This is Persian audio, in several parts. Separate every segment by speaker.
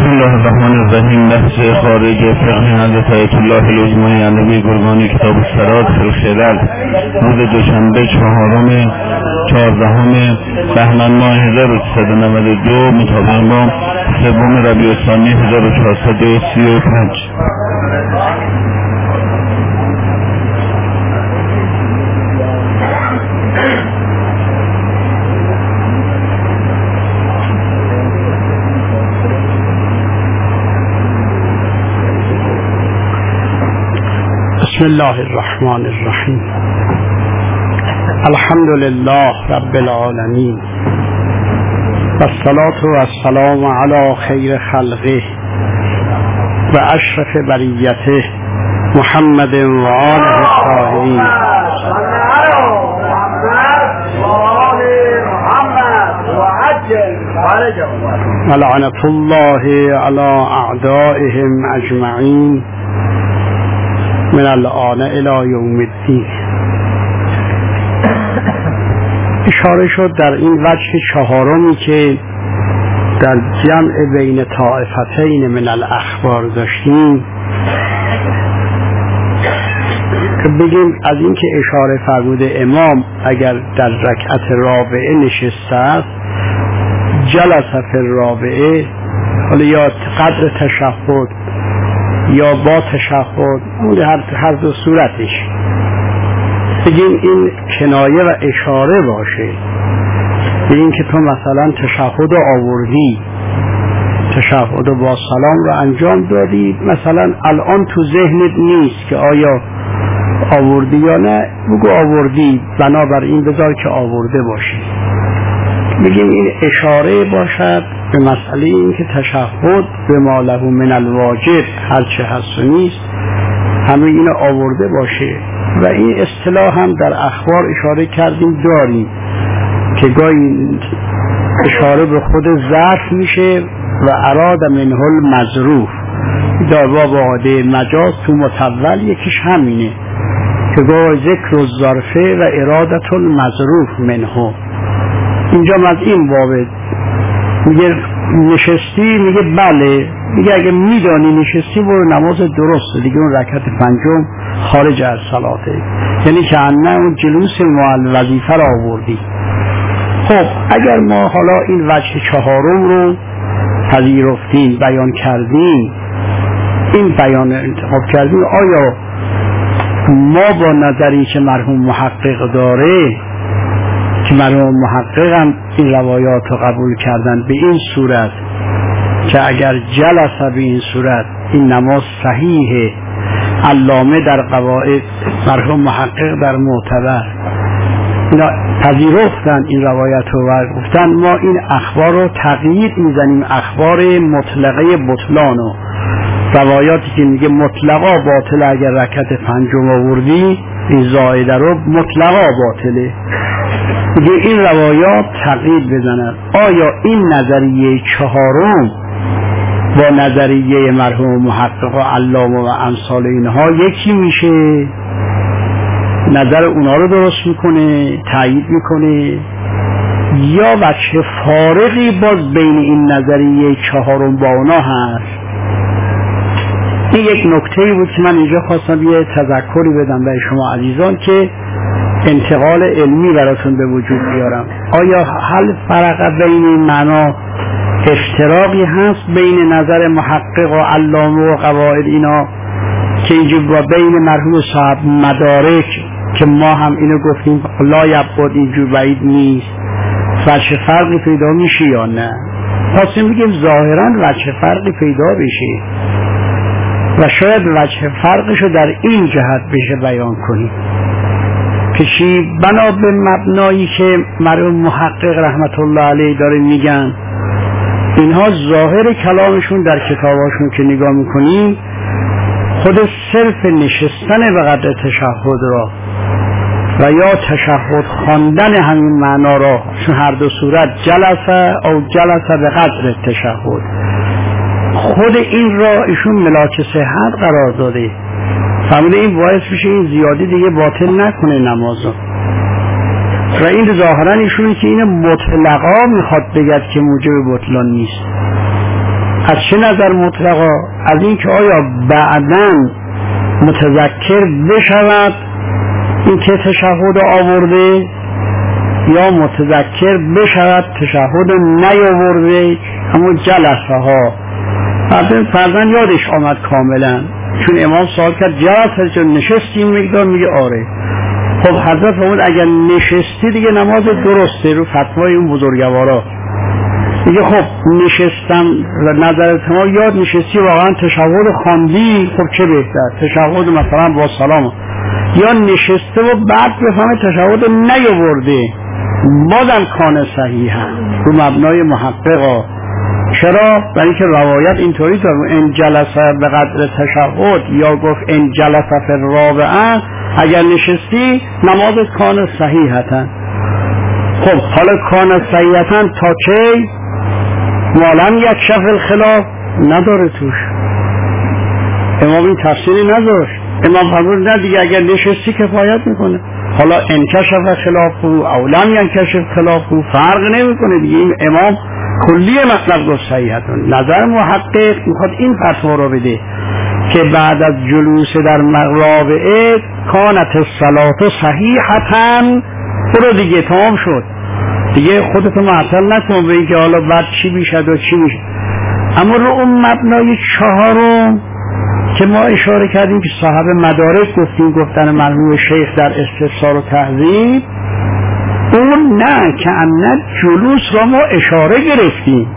Speaker 1: بسم الله الرحمن الرحیم. بحث خارج فقه حضرت آیت الله العظمای عربی گرگانی کتاب الصلات فی الخلل روز دوشنبه 14 بهمن ماه 1392 مطابق با 3 ربیع الثانی 1435.
Speaker 2: بسم الله الرحمن الرحیم. الحمد لله رب العالمین والصلاة والسلام علی خیر خلقه و اشرف بریته محمد و آله الطاهرین و لعنة الله علی اعدائهم اجمعین من الآن الی یوم الدین. اشاره شد در این وجه چهارمی که در جمع بین طائفتین من الاخبار داشتیم که بگیم از این که اشاره فرموده امام اگر در رکعت رابعه نشسته است جلس فی الرابعه، حالا یا قدر تشهد یا با تشهد، هر دو صورتش بگیم این کنایه و اشاره باشه به این که تو مثلا تشهد رو آوردی، تشهد رو با سلام رو انجام دادی، مثلا الان تو ذهنت نیست که آیا آوردی یا نه، بگو آوردی، بنابراین بذار که آورده باشی. بگیم این اشاره باشد به مسئله این که تشهد به ما له من الواجب هرچه هست و نیست همه اینو آورده باشه. و این اصطلاح هم در اخبار اشاره کردیم داریم که گاهی اشاره به خود ظرف میشه و اراد منه المظروف، در باب عاده مجاز تو متول یکیش همینه که گاهی ذکر الظرفه و ارادت المظروف منه. اینجا از این بابه میگه نشستی، میگه بله، میگه اگه میدانی نشستی برو نماز درسته دیگه، اون رکعت پنجم خارج از صلاته، یعنی که انه اون جلوس معل وظیفه را آوردی. خب اگر ما حالا این وجه چهارم رو پذیرفتیم بیان کردیم، این بیان انتخاب کردیم، آیا ما با نظری که مرحوم محقق داره که مرحوم محقق هم این روایات رو قبول کردن به این صورت که اگر جلسه به این صورت این نماز صحیحه، علامه در قواعد، مرحوم محقق در معتبر، اینا پذیرفتن این روایت رو و گفتن ما این اخبار رو تقیید میزنیم، اخبار مطلقه بطلانو، روایاتی که میگه مطلقا باطله اگر رکعت پنجم آوردی این زائده رو مطلقا باطله، میگه این روایات تقیید بزنن. آیا این نظریه چهارم با نظریه مرحوم محقق و علامه و امثال اینها یکی میشه؟ نظر اونها رو درست میکنه، تایید میکنه، یا وجه فارقی باز بین این نظریه چهارم با اونا هست؟ این یک نکته بود که من اینجا خواستم یه تذکری بدم برای شما عزیزان که انتقال علمی براتون به وجود بیارم. آیا هل فرق بین این معنا افتراقی هست بین نظر محقق و علامه و قواعد اینا که اینجا با بین مرحوم صاحب مدارک که ما هم اینو گفتیم لا یبعد اینجور بعید نیست، وجه فرقی پیدا میشه یا نه؟ خواستیم بگیم ظاهرا وجه فرقی پیدا بشه و شاید وجه فرقشو در این جهت بشه بیان کنیم که چی؟ بنا به مبنایی که مرحوم محقق رحمت الله علیه داره میگن، اینها ظاهر کلامشون در کتاباشون که نگاه میکنیم خود صرف نشستن به قدر تشهد را و یا تشهد خواندن همین معنا را، چون هر دو صورت جلسه او جلسه به قدر تشهد، خود این را ایشون ملاک صحت قرار داده، فهمیده این باعث میشه این زیادی دیگه باطل نکنه نمازو. و این ظاهرا ایشونی که این مطلقا میخواد بگد که موجب بطلان نیست. از چه نظر مطلقا؟ از این که آیا بعداً متذکر بشود این که تشهد آورده یا متذکر بشود تشهد نیاورده، همون جلسه ها فرضاً یادش آمد کاملا، چون امام سوال کرد جلسه چون نشستی مقدار، میگه آره. خب حضرت فرمود اگر نشستی دیگه نماز درسته، رو فتوای اون بزرگوارا میگه خب نشستم نظر ما یاد نشستی واقعا تشهد خواندی، خب چه بهتر تشهد مثلا با سلام، یا نشسته و بعد بفهمه تشهد نیاورده بازم کان صحیحه رو مبنای محققا. چرا؟ برای که روایت اینطوری داره ان جلسه به قدر تشهد، یا گفت ان جلسه فی الرابعه، اگر نشستی نمازت کان صحیحتا. خب حالا کان صحیحتا تا کی؟ مالم یک شف الخلاف نداره توش، امام این تفسیری نداشت، امام فرمود نه دیگه اگر نشستی کفایت میکنه. حالا انکشف خلافه او لم ینکشف خلافه فرق نمیکنه دیگه، این امام کلی مطلب گفت صحیحتون. نظر محقق میخواد این فتوا رو بده که بعد از جلوس در رابعه کانت الصلاة صحیحتاً، برو دیگه تمام شد دیگه، خودتو معطل نکن به اینکه حالا بعد چی میشد و چی میشد. اما رو اون مبنای چهارم که ما اشاره کردیم که صاحب مدارک گفتن مرحوم شیخ در استفسار و تهذیب، اون نه که امنت جلوس را ما اشاره گرفتیم،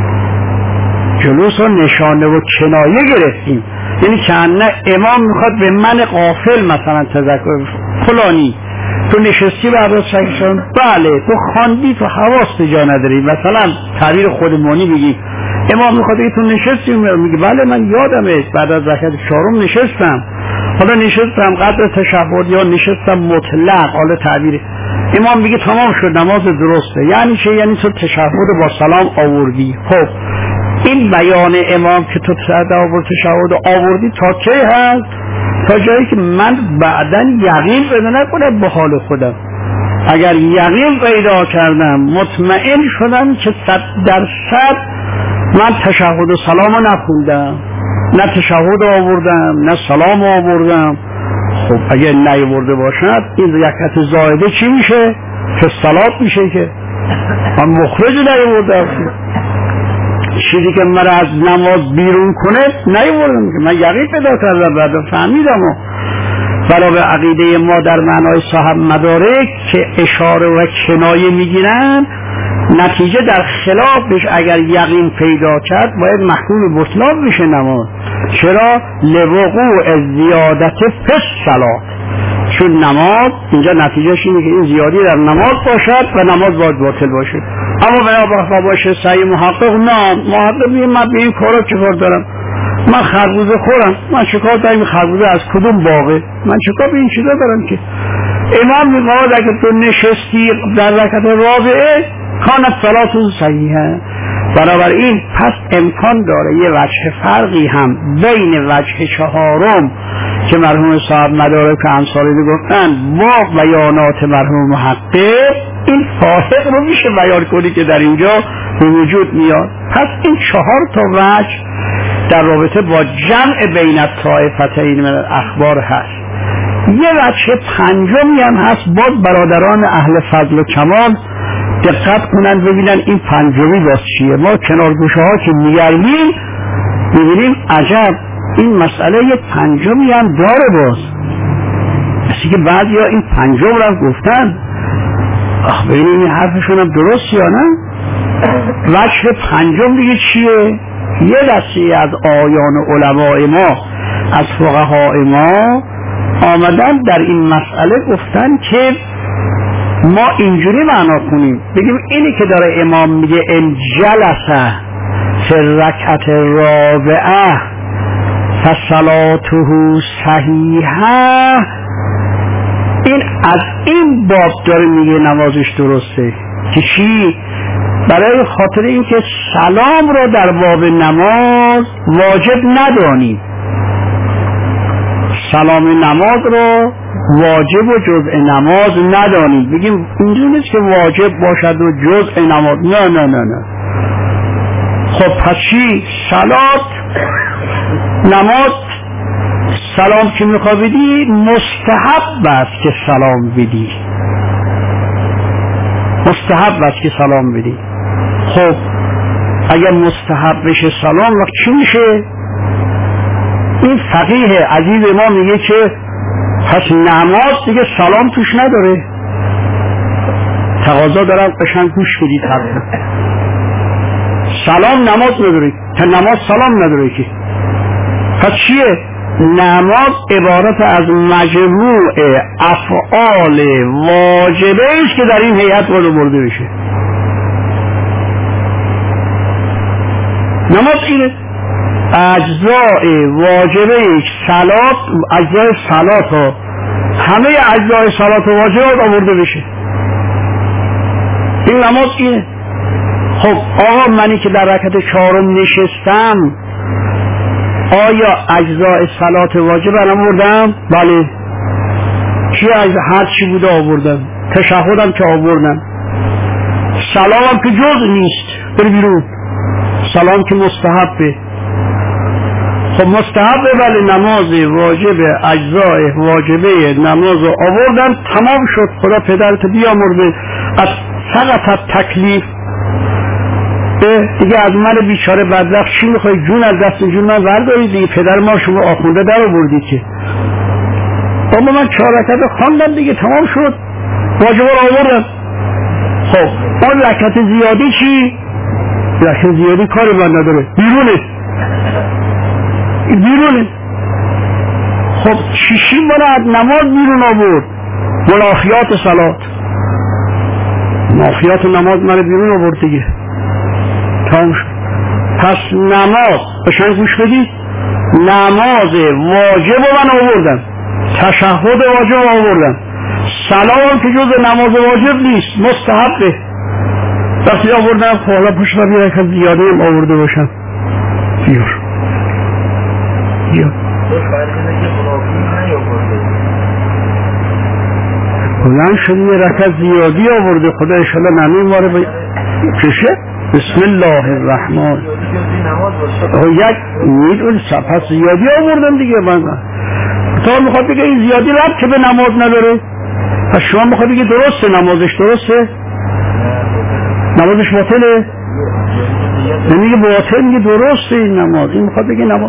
Speaker 2: جلوس را نشانه و کنایه گرفتیم، یعنی که امام میخواد به من غافل مثلا تذکر فلانی تو نشستی بعد از شکشان، بله تو خواندی تو حواس جا نداری، مثلا تعبیر خودمانی بگیم امام میخواد تو نشستی، میگه بله من یادمه بعد از رکعت چهارم نشستم، حالا نشستم قدر تشهد یا نشستم مطلق، حالا تعبیر امام میگه تمام شد نماز درسته. یعنی چه؟ یعنی تو تشهد با سلام آوردی. خب این بیان امام که تو تشهد آوردی تا کی هست؟ تا جایی که من بعداً یقین پیدا نکنم به حال خودم، اگر یقین پیدا کردم مطمئن شدم که 100% من تشهد و سلام رو نخوندم، نه تشهد آوردم نه سلام آوردم، خب اگر نیاورده باشد این رکعت زائده چی میشه؟ که صلات میشه، که من مخرج نیاوردم، چیزی که من از نماز بیرون کنه نیاوردم، که من یقین پیدا کردم بعد فهمیدم. و برای عقیده ما در معنای صاحب مدارک که اشاره و کنایه میگیرن، نتیجه در خلافش اگر یقین پیدا کرد باید محکوم بطلان بشه نماز. چرا؟ لوقوع زیادت فی الصلاة، چون نماز اینجا نتیجهش اینه که این زیادی در نماز باشد و نماز باید باطل باشه. اما بنا باشه صحیح محقق نه، محقق میگه من به این کارا چیکار دارم، من خربوزه خورم، من چیکار دارم خربوزه از کدوم باغه، من چیکار به این چیزا دارم که. امام میگه اگه تو نشستی در رکعت رابعه کانت صلات صحیحه، بنابراین پس امکان داره یه وجه فرقی هم بین وجه چهارم که مرحوم صاحب مدارک و امثالی گفتن با بیانات مرحوم محقق، این فاحق رو میشه بیان کنی که در اینجا به وجود میاد. پس این 4 تا وجه در رابطه با جمع بین الطائفتین من الاخبار هست. یه وجه پنجمی هم هست، باز برادران اهل فضل و کمال دقت کنن ببینن این پنجمی باز چیه. ما کنارگوشه ها که میگردیم میبینیم عجب این مسئله یه پنجمی هم داره، باز مثل که بعضی ها این پنجم رو هم گفتن، ببینیم این حرفشون هم درست یا نه. وجه پنجم دیگه چیه؟ یه دسته از آیان علماء ما از فقهای ما آمدن در این مسئله گفتن که ما اینجوری معنا کنیم، بگیم اینی که داره امام میگه ان جلسه فی الرکعت الرابعه فصلاته صحیحه، این از این باب داره میگه نمازش درسته. که چی؟ برای خاطر اینکه سلام را در باب نماز واجب ندانیم، سلام نماز را واجب و جزء نماز ندانیم، بگیم اینجوری نیست که واجب باشد و جزء نماز، نه نه نه نه. خب پس چی؟ صلات نماز سلام که میخوای بدی مستحب است که سلام بدی، مستحب است که سلام بدی. خب اگر مستحب بشه سلام وقت چی میشه؟ این فقیه عزیز ما میگه که پس نماز دیگه سلام توش نداره. تقاضا دارم قشنگ گوش بدید حرفا. سلام نماز نداره که نماز سلام نداره که. پس چیه؟ نماز عبارت از مجموع افعال واجبه است که در این هیئت باید برده بشه. نماز اینه اجزای واجبه صلات، اجزای صلات ها همه اجزای صلات و واجبات آورده بشه. این نماز اینه. خب آقا منی که در رکعت چهارم نشستم آیا اجزای صلات واجب آوردم؟ بله. چی هر چی بوده آوردم، تشهدم که آوردم، سلامم که جز نیست بر بیرون، سلام که مستحبه. خب مستحبه ولی نماز واجبه، اجزای واجبه نماز رو آوردم، تمام شد. خدا پدرت بیامرده. از سقط تکلیف دیگه از من بیچاره بدبخت چی میخوای؟ جون از دست جون من بردارید دیگه. پدر ما شما آخونده در آوردید که بابا من 4 رکعت خواندم دیگه، تمام شد، واجب رو آوردم. خب اون رکعت زیادی چی؟ رکعت زیادی کاری من نداره، بیرونه. خب چیشی من از نماز بیرون آورد؟ منافیات صلات، منافیات نماز من بیرون آورد دیگه، تمام شد. پس نماز بشن گوش بدید، نماز واجب من آوردم، تشهد واجب آوردم، سلام که جز نماز واجب نیست، مستحبه. وقتی آوردم حالا پشت را بیرن که زیاده هم آورده باشم. بیار بلند شد یه رکعت زیادی آورده، خدا انشالله نمیم واره چشه. بسم الله الرحمن. یک میدون پس زیادی آوردم دیگه. من تا میخواد بگه این زیادی ربط که به نماز نداره، پس شما میخواد بگه درسته نمازش، درسته نمازش باطله، نمیگه باطل، میگه درسته این نماز. این میخواد بگه نماز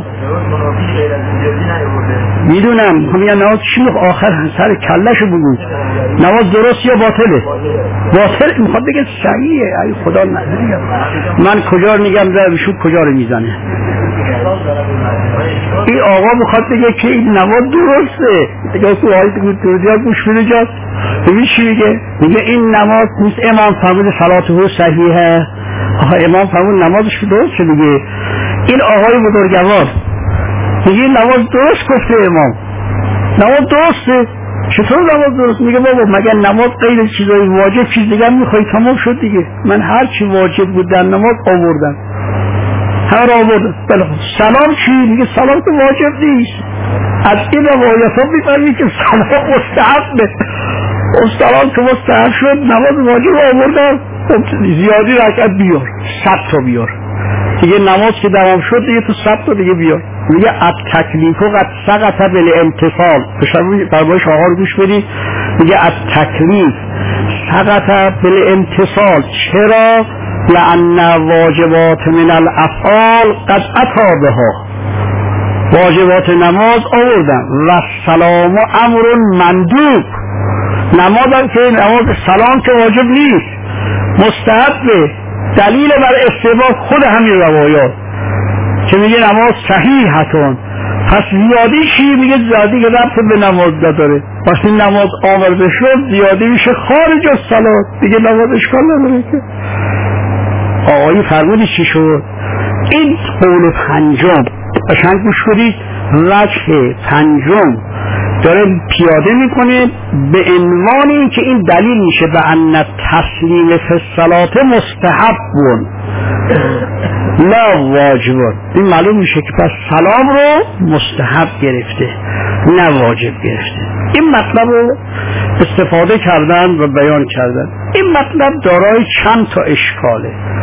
Speaker 2: میدونم، میگه نماز چی میخواد آخر سر کلشو بگو، نماز درست یا باطله؟ باطل. میخواد بگه صحیحه. ای خدا نمیگم من کجا رو نگم در بشود کجا رو میزنه. این آقا میخواد بگه که این نماز درسته. دیگه تو آیت گوش گوش بده جاست. ببین چی میگه؟ میگه این نماز نیست. امام فرمود صلاته صحیحه. آقا امام فرمود نمازش درسته دیگه. این آقای بزرگوار میگه این نماز درست گفته امام، نماز درسته. چطور نماز درست؟ میگه بابا مگر نماز غیر چیزای واجب چیز دیگه میخوای؟ تمام شد دیگه. من هر چی واجب بود در نماز آوردم، هر آوردم. بله سلام چی؟ میگه سلام که واجب نیست. از این روایت ها میفهمی که سلام مستحبه. سلام که مستحب شد، نماز واجب آوردم. زیادی رکعت بیار، 100 تا بیار دیگه. نماز که دوام شد دیگه تو 100 تا دیگه بیار. میگه ات تکلیف و قد سقط بالامتصال. فرمایش آقا رو گوش بدید. میگه ات تکلیف سقط بالامتصال. چرا؟ لأن واجبات من الافعال قد اتی بها. واجبات نماز آوردن و سلام و امر مندوب. نماز هم که نماز سلام که واجب نیست، مستحبه. دلیل بر استحباب خود همین روایات که میگه نماز صحیحتون. پس زیادی چی؟ میگه زیادی که ربط به نماز نداره. پس این نماز آورده شد زیادی میشه خارج از صلات دیگه، نماز اشکال نداره که. آقایی فرمودی چی شد؟ این قول پنجم قشنگ گوش کنید. وجه پنجم داره پیاده میکنه به عنوان این که این دلیل میشه به ان تسلیم فی الصلاه مستحب لا واجب. این معلوم میشه که پس سلام رو مستحب گرفته نه واجب گرفته. این مطلب رو استفاده کردن و بیان کردن. این مطلب دارای چند تا اشکاله.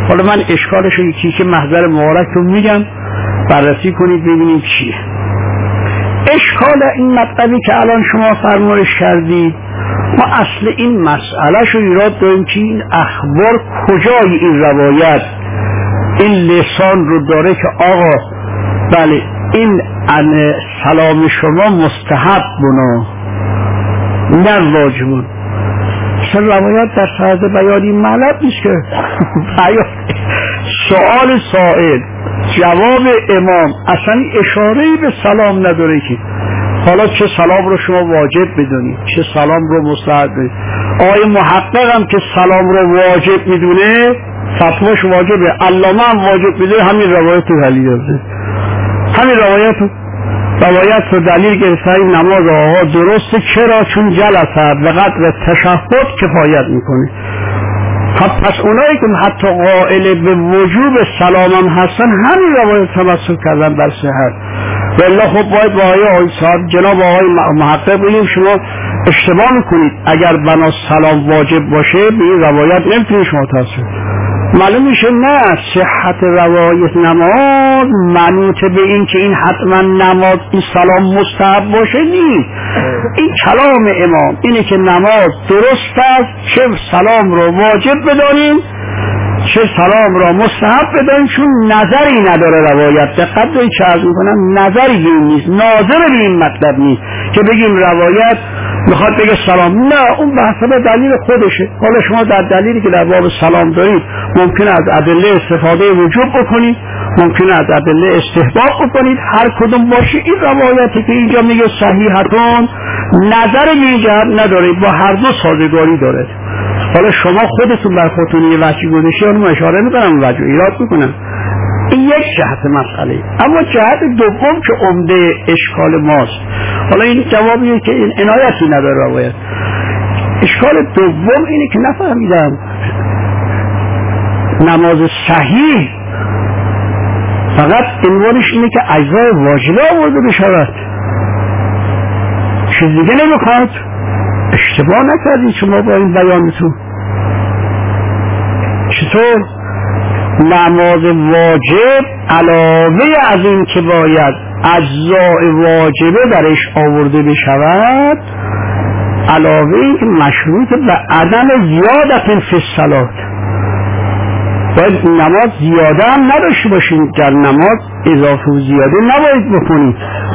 Speaker 2: حالا من اشکالش رو یکی که محضر مبارک رو میگم، بررسی کنید ببینید چیه. اشکال این مطلبی که الان شما فرمایش کردید، ما اصل این مسئله شو ایراد داریم که این اخبار کجای این روایت این لسان رو داره که آقا بله این سلام شما مستحب بنا نه واجب. اصلا روایت در سرد بیان این مطلب نیست که سوال سائل جواب امام اصلا اشاره‌ای به سلام نداره که حالا چه سلام رو شما واجب بدونید چه سلام رو مستحب بدونید. آقای محقق هم که سلام رو واجب میدونه فتواش واجبه، علامه هم واجب میدونه، همین روایت رو دلیل داره، همین روایت رو دلیل گرفته این نماز آقا درسته. چرا؟ چون جلسه به قدر تشهد کفایت میکنه. پس اونایی که حتی قائل به وجوب سلام هم هستن همین روایت تمسک کردن بر صحت. والله خب باید با آقای صاحب جناب آقای محقق بگیم شما اشتباه میکنید، اگر بنا سلام واجب باشه به این روایت نمیتونید شما تاثیر. معلوم میشه نه صحت روایت نماز منوط به این که این حتما نماز این سلام مستحب باشه نیست. این کلام امام اینه که نماز درست است، چه سلام رو واجب بدانیم چه سلام را مستحب بدانیم، چون نظری نداره روایت. دقت دارید چه عرض میکنم، نظری این نیست، ناظر به این مطلب نیست که بگیم روایت میخواد بگه سلام، نه اون به حسب دلیل خودشه. حالا شما در دلیلی که در باب سلام دارید ممکنه از ادله استفاده وجوب بکنید، ممکنه از ادله استحباب بکنید، هر کدوم باشه. این روایتی که اینجا میگه صحیحتون نظر این جهت نداره، با هر دو سازگاری داره. حالا شما خودتون بر خودتون یه وجه گذاشتی اونو اشاره میکنم وجه ایراد میکنم. این یک جهت مسئله. اما جهت دوم که عمده اشکال ماست، حالا این جوابیه که این عنایتی نداره روایت. اشکال دوم اینه که نفهمیدم نماز صحیح فقط عنوانش اینه که اجزای واجبه آورده بشود، چیز دیگه نمیخواد. اشتباه نکردید شما با این بیانتون. چطور؟ نماز واجب علاوه از این که باید اجزای واجبه درش آورده بشود، علاوه این که مشروط به عدم زیادت فی الصلاة، باید نماز زیاده هم نداشته باشیم، در نماز اضافه و زیاده نباید بکنیم.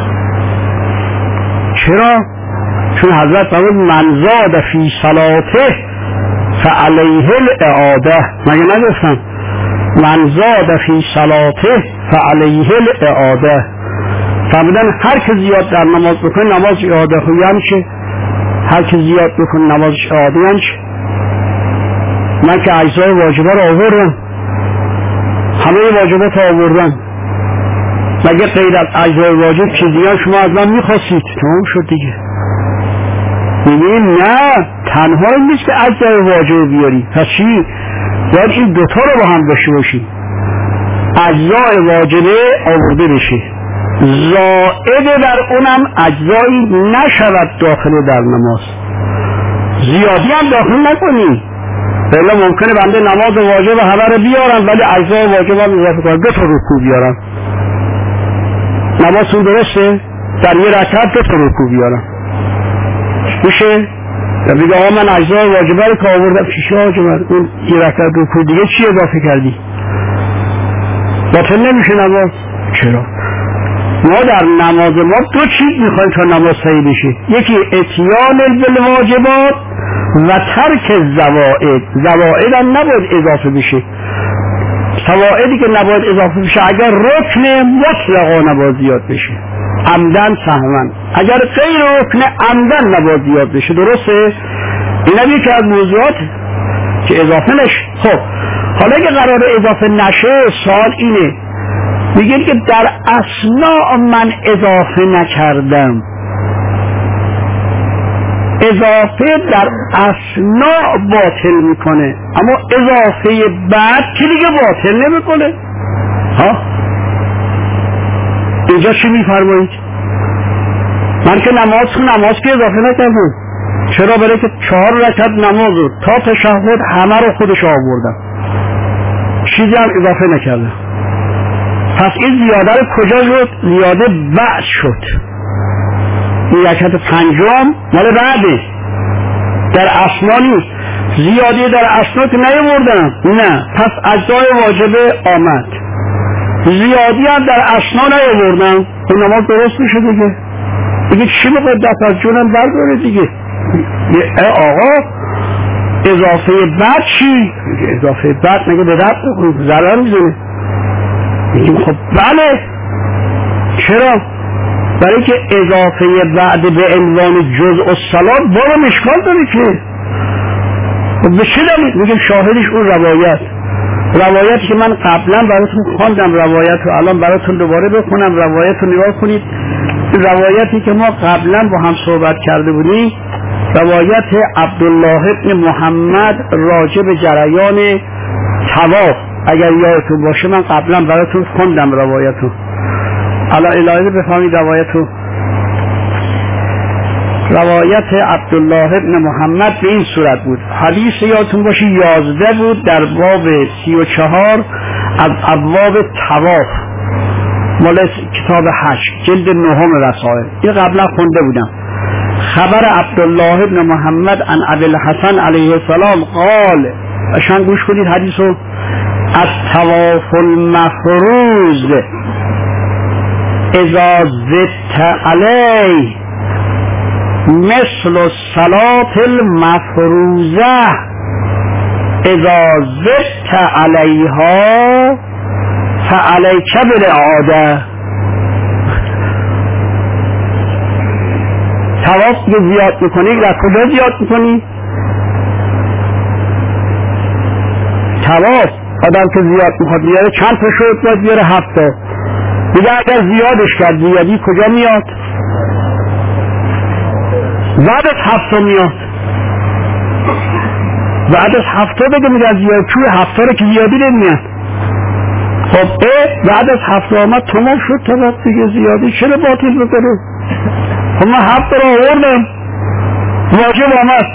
Speaker 2: چرا؟ چون حضرت فرمود من زاد فی صلاته فعلیه الاعاده. مگه نگفتم من زاد فی صلاته فعلیه الاعاده؟ فرمودن هر که زیاد در نماز بکنه نماز اعاده خویی هم شه، هر که زیاد بکنه نمازش اعاده هم شه. من که اجزای واجبه رو آوردم، همه واجبات آوردم، مگه غیر از اجزای واجب چیزی هم شما از من میخواستید؟ تمام شد دیگه. میگیم نه تنها این نیست که اجزای واجب بیاری، پس چی؟ باید این دوتا رو با هم داشته باشی، اجزای واجبه آورده بشه، زائد در اونم اجزایی نشود داخل در نماز، زیادی هم داخل نکنی. بله ممکنه بنده نماز واجب همه رو بیارم ولی اجزای واجب هم اضافه کنم، دو تا رکوع بیارم، نمازتون درسته؟ در یه رکعت دو تا رکوع بیارم میشه؟ یا بگه آقا من اجزای واجبه رو که آوردم چیشه آجمد اون یه رکعت رکوع دیگه چی اضافه کردی؟ باطل نمیشه نماز. چرا؟ ما در نماز ما دو چیز میخوایم تا نماز صحیح بشه، یکی اتیان بالواجبات و ترک زوائد. زوائد هم نباید اضافه بشه، فوائدی که نباید اضافه بشه اگر رکن مطلقا نباید زیاد بشه، عمدن سهوا، اگر غیر رکن عمدن نباید زیاد بشه. درسته؟ این هم یکی از موضوعات که اضافه نشه. خب حالا که قرار اضافه نشه سوال اینه، میگه که در اثناء من اضافه نکردم، اضافه در اثناء باطل میکنه اما اضافه بعد که دیگه باطل نمیکنه. ها اینجا چی میفرمایید؟ من که نماز که اضافه نکردم. چرا؟ برای که 4 رکعت نماز رو تا تشهد همه رو خودش آوردم، چیزی هم اضافه نکرده. پس این زیاده رو کجا شد؟ زیاده بعد شد. این رکعت پنجم مال بعده، در اسنا نیست. زیاده در اسنا که نیاوردن، نه. پس اجزای واجبه آمد، زیادی هم در اسنا نیاوردن، این نماز درست میشه دیگه چی بخواد دست از جونم برداره دیگه. آقا اضافه بعد چی؟ اضافه بعد مگه به درد بکنید ضرر میزنه؟ میگیم خب بله. چرا؟ برای که اضافه بعد به عنوان جزء الصلاة بابا مشکال داره که. خب به چه دلیل؟ میگیم شاهدش اون روایتی که من قبلا براتون خواندم، روایت رو الان براتون دوباره بخونم. روایت رو نگاه کنید، روایتی که ما قبلا با هم صحبت کرده بودیم، روایت عبدالله ابن محمد راجع به جریان طواف، اگر یادتون باشه من قبلا براتون خوندم روایتو. الان الهی بفهمید روایتو. روایت عبدالله ابن محمد به این صورت بود، حدیث یادتون باشه 11 بود، در باب 34 از ابواب طواف، مال کتاب 8 جلد 9 رسائل. این قبلا خونده بودم. خبر عبدالله ابن محمد عن ابوالحسن علیه السلام قال، اشان گوش کنید حدیثو. الطواف المفروض اذا زدت علیه مثل الصلاة المفروضه اذا زدت علیها فعلیک بالعاده. طواف که زیاد میکنی، در کجا زیاد میکنی؟ طواف آدم که زیاد میخواد بیاره چند تا شد باید بیاره 7 تا. دیگه اگر زیادش کرد، زیادی کجا میاد؟ بعد از 7 تا میاد. بعد از 7 تا بگه میگه زیاد، چون 7 تا رو که زیادی نمیاد. خب بعد از 7 تا آمد تمام شد طواف دیگه، زیادی چرا باطل بکنه؟ خب من 7 تا رو آوردم، واجب آمد،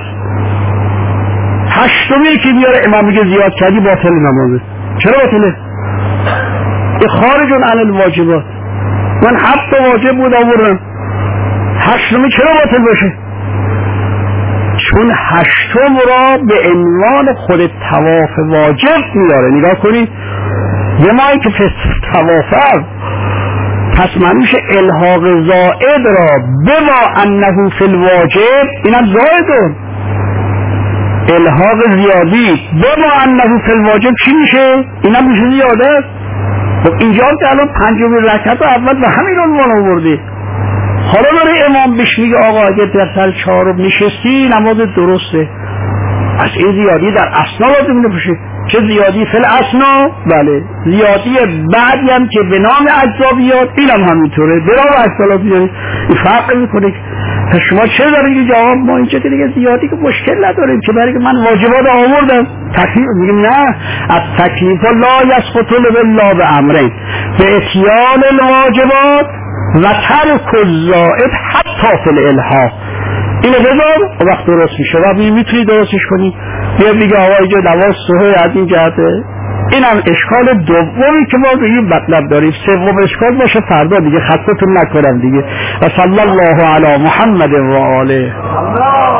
Speaker 2: 8می که بیاره امام میگه زیاد کردی باطل نمازه. چرا باطله؟ خارج عن الواجبات. من 7 تا واجب بود آوردم، 8می چرا باطل باشه؟ چون 8م را به عنوان خود طواف واجب میاره. نگاه کنید یه مایی که طواف هست، پس منوش الحاق زائد را بما انه فی الواجب، اینم زائدون الحاق زیادی بما انه فی الواجب چی میشه؟ اینم میشه زیاده است. خب اینجا که الان 5 رکعت اول به همین عنوان آورده، حالا داره امام بهش میگه آقا اگه در سر 4 نشستی نماز درسته. از این زیادی در اسنا لازم نباشه. چه زیادی فی الاسنا؟ بله، زیادی بعدی هم که به نام اجزا بیاد اینم همینطوره، به نام اجزا بیاد. این فرق میکنه. شما چه دارید که جواب ما اینجا که دیگه زیادی که مشکل نداریم که برای که من واجبات آوردم تکلیف میگیم نه، از تکلیف لا یسقط الا بامرین، به اتیان الواجبات و ترک الزائد حتی فی الالحاق. اینو بذار وقت درست میشه و میتونی درستش کنی. بیا میگه آقا اینجا نواز صحه از این جهته. اینم اشکال دومی که ما به این مطلب داریم. سوم اشکال باشه فردا دیگه، خطتون نکنم دیگه. و صلی الله علی محمد و آله.